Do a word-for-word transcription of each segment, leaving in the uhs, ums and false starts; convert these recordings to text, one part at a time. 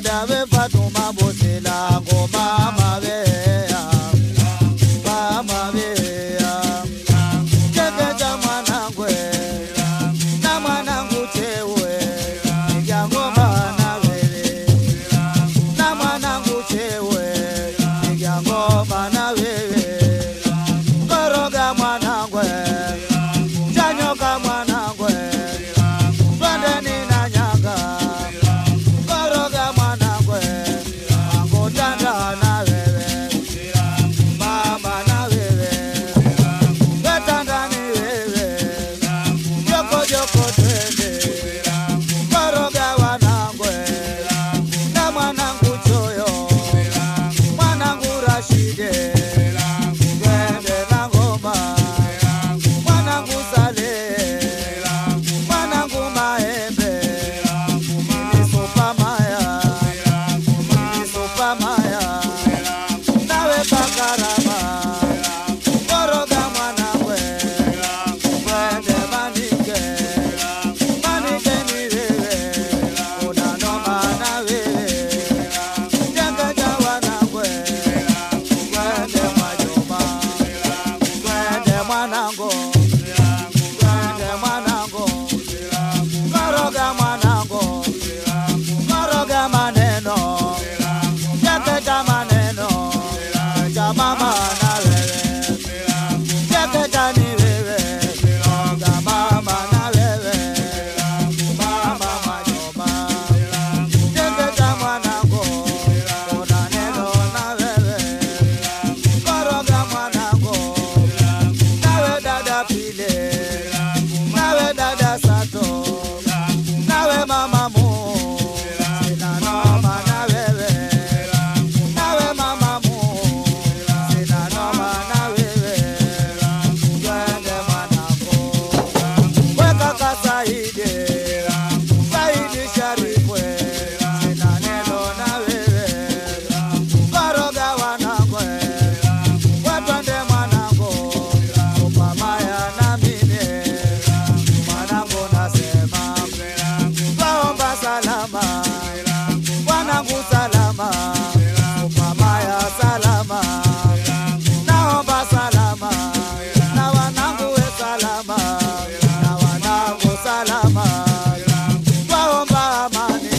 dada we Fatuma bosela ngo mama we mama we cheketa mwanangu na mwanangu chewe yango mana wewe na mwanangu chewe yango mana wewe koroga mwanangu chanyoka mwanangu twendeni na nyanga koroga mwanangu wangu tanda na wewe mama na wewe wetanda ni wewe joko joko twende koroga wanangu na mwanangu choyo mwanangu Rashide twende na ngoma mwanangu Sale mwanangu Maembe mimi sopa maya mimi sopa maya nawe Bakarama koroga mwanangu twende Manike Manike ni wewe unanoma na wewe cheketa wanangu twende Mwajuma twende mwanangu twende mwanangu koroga mwanangu koroga maneno cheketa maneno cha mama na wewe cheketa ni wewe koroga mama na wewe mama Mwajuma cheketa mwanangu una neno na wewe koroga mwanangu nawe dada Pile nawe dada Sato nawe mama Mu sina noma na wewe nawe mama Mu sina noma na wewe twende mwanangu weka Kasaide Saidi Sharifwe sina neno na wewe koroga wanangu wetwende mwanangu sopa maya na mine mwanangu nasema twaomba salama wanangu salama sopa maya salama naomba salama na wanangu we salama na wanangu salama twaomba amani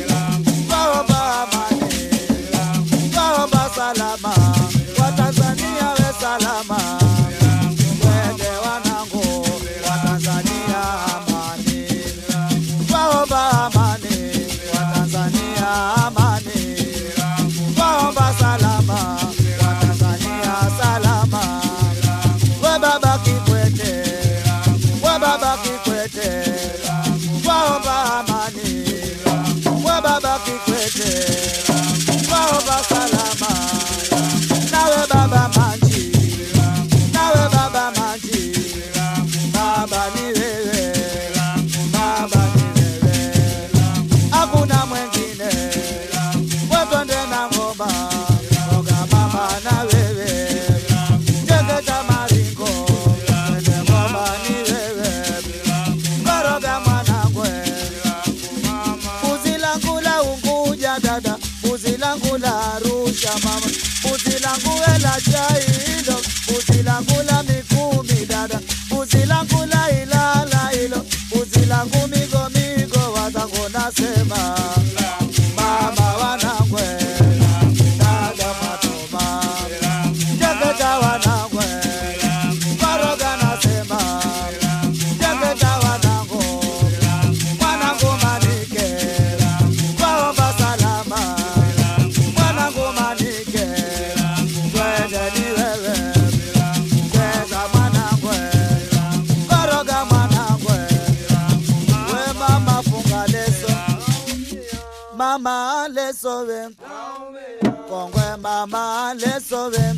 twaomba amani twaomba salama wa Tanzania we salama twende wanangu wa Tanzania amani twaomba amani wa Tanzania amani twaomba salama wa Tanzania salama we baba Kikwete we baba Kikwete twaomba amani we baba Kikwete twaomba salama nawe baba Manji nawe baba Manji baba ni wewe baba ni wewe hakuna mwengine wetwende na ngoma koroga mama na wewe cheketa maringo twende ngoma ni wewe koroga mwanangu buzi langu la Unguja dada buzi langu la Arusha mama buzi langu la Chailo buzi langu la Mikumi dada buzi langu la Ilala hilo buzi langu migo migo wazangu nasema mama wanangu dada Fatuma cheketa wanangu koroga nasema cheketa wanangu mwanangu Manike twaomba salama mwanangu Manike twende ni wewe cheza mwanangu koroga mwanangu we mama funga leso mama leso we kongwe mama leso we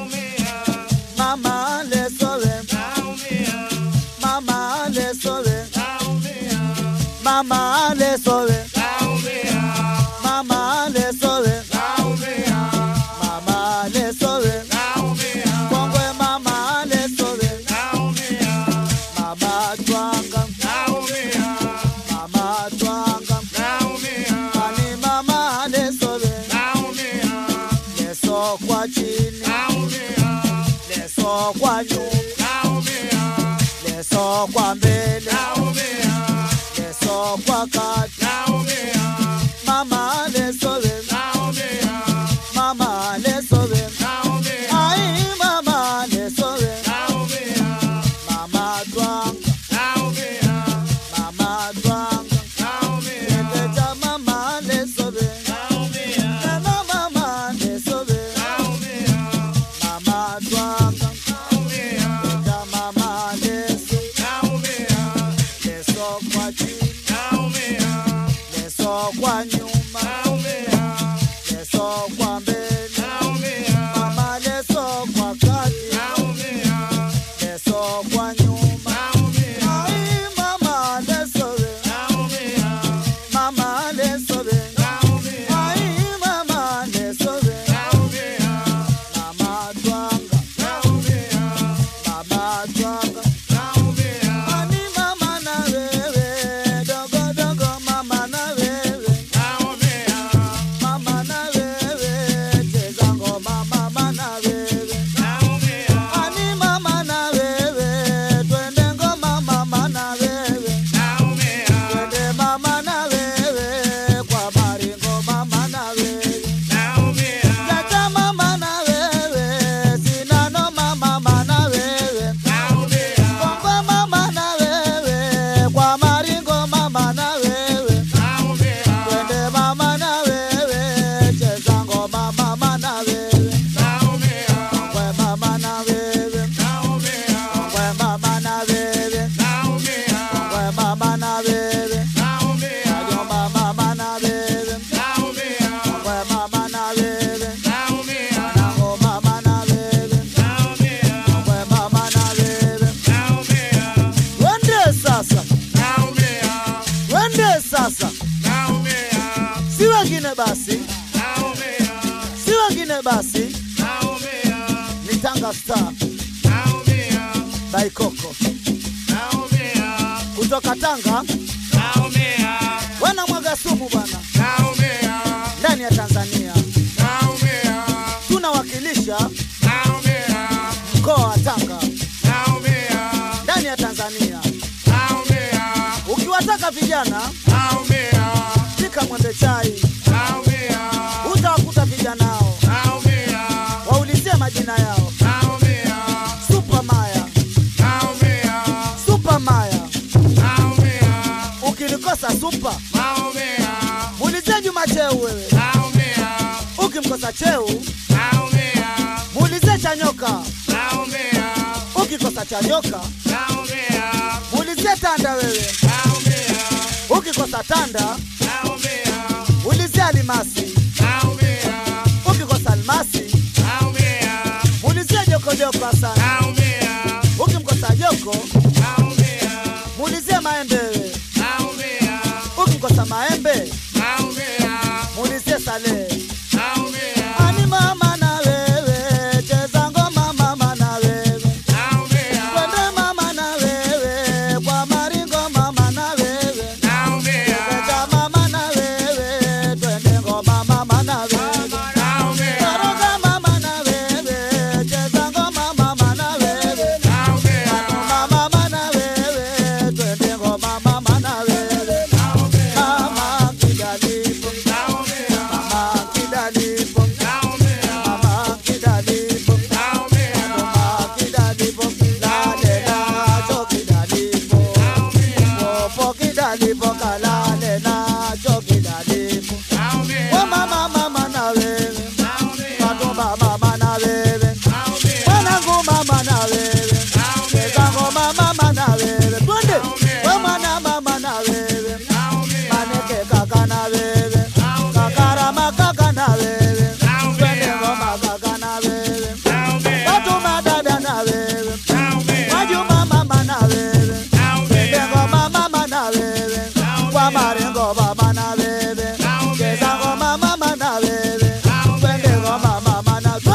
mama leso we mama leso we mama leso we mama leso we mama leso we kongwe mama leso we mama twanga mama twanga ani mama leso kwa chini, naumia, leso kwa nyuma, naumia, leso kwa mbele, naumia, leso kwa kati, naumia, mama leso we, naumia, mama leso we, naumia, ai mama leso we, naumia, mama twanga, naumia, mama twanga, naumia, eteja mama leso we, naumia, nana mama leso we, naumia, mama twanga, naumia, eteja mama leso, naumia, leso kwa chini, naumia, leso kwa nyuma, naumia, leso kwa mbele, naumia, mama leso kwa kati, naumia, leso kwa nyuma, naumia, ai mama leso we, naumia, mama leso we, naumia, ai mama leso we, naumia, mama twanga, naumia, mama twanga, naumia, ani mama na wewe, dogo dogo mama na wewe, naumia, mama na wewe, cheza ngoma mama na wewe, naumia, ani mama na wewe, twende ngoma mama na wewe, naumia, twende mama na wewe, kwa maringo mama na wewe, naumia, jaja mama na wewe, sinano mama na wewe, naumia, Kongo mama na wewe, kwa maringo mama na wewe, naumia, twende mama na wewe, cheza ngoma mama na wewe, naumia, Kongo mama na wewe, naumia, Kongo mama na wewe, naumia, Kongo mama na wewe, naumia, Kajomba mama na wewe, naumia, Kongo mama na wewe, naumia, Nango mama na wewe, naumia, Kongo mama na wewe, naumia, wende sasa, naumia, wende sasa, naumia, si wengine basi, naumia, si wengine basi, naumia, ni Tanga Star naumia, by Coco naumia, kutoka Tanga, naumia, wana mwaga sumu bwana, naumia, ndani ya Tanzania naumia, tunawakilisha naumia, mkoa wa Tanga naumia, ndani ya Tanzania. naumia, Ukiwataka vijana naumia, fika Mwembe Chai, naumia, utawakuta vijana hao, naumia, waulizie majina yao, naumia, Super Maya, naumia, Super Maya. naumia, Ukilikosa Super naumia, muulizie Juma Cheu wewe, naumia, ukimkosa Cheu naumia, muulizie Chanyoka, naumia, ukikosa Chanyoka naumia, muulizie Tanda wewe, naumia, ukikosa Tanda naumia, muulizie Alimasi, naumia, ukikosa Almasi naumia, muulizie Joko Joko sana, naumia, ukimkosa Joko naumia, muulizie Maembe wewe, naumia, ukimkosa Maembe naumia, muulizie Saleh. naumia, Ani mama na wewe, cheza ngoma mama na wewe, naumia, twende mama na wewe, kwa maringo mama na wewe, naumia, cheza mama na wewe, twende ngoma mama na wewe, naumia, Karoga mama na wewe, cheza ngoma mama na wewe, naumia, Kanuma mama na wewe, twende ngoma mama na wewe, mama kidalipo, naumia, mama kidalipo, naumia, mama kidalipo. naumia, Mama kidalipo, lale nacho kidalipo, popo kidalipo, kalale nacho kidalipo. naumia, Oh mama mama na wewe, naumia, Katomba mama na wewe, naumia, mwanangu mama na wewe, cheza ngoma mama na wewe, twende. Oh mwana mama na wewe, Maneke kaka na wewe, Kakarama kaka na wewe, twende ngoma kaka na wewe, Fatuma dada na wewe, Majuma mama na wewe, twende ngoma mama na wewe, kwa marengo mama na wewe, cheza ngoma mama na wewe, twende ngoma mama na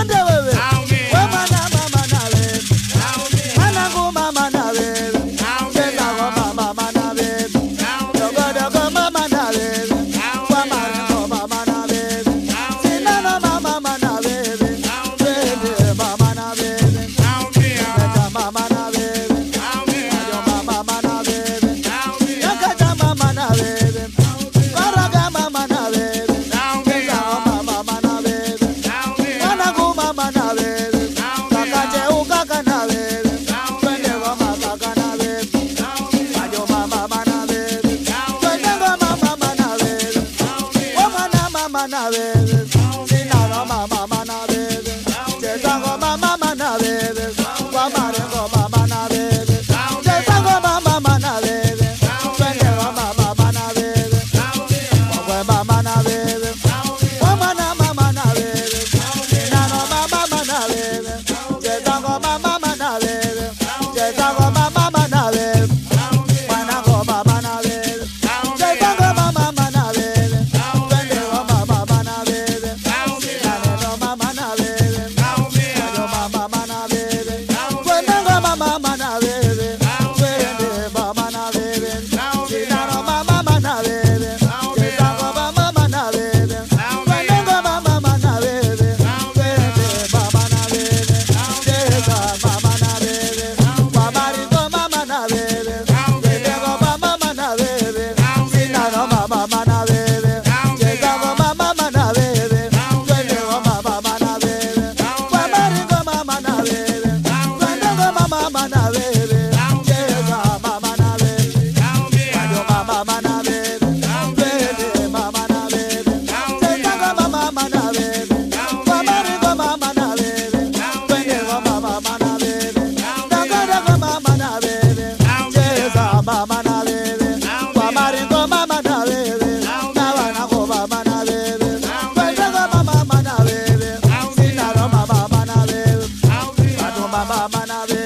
mama mama na wewe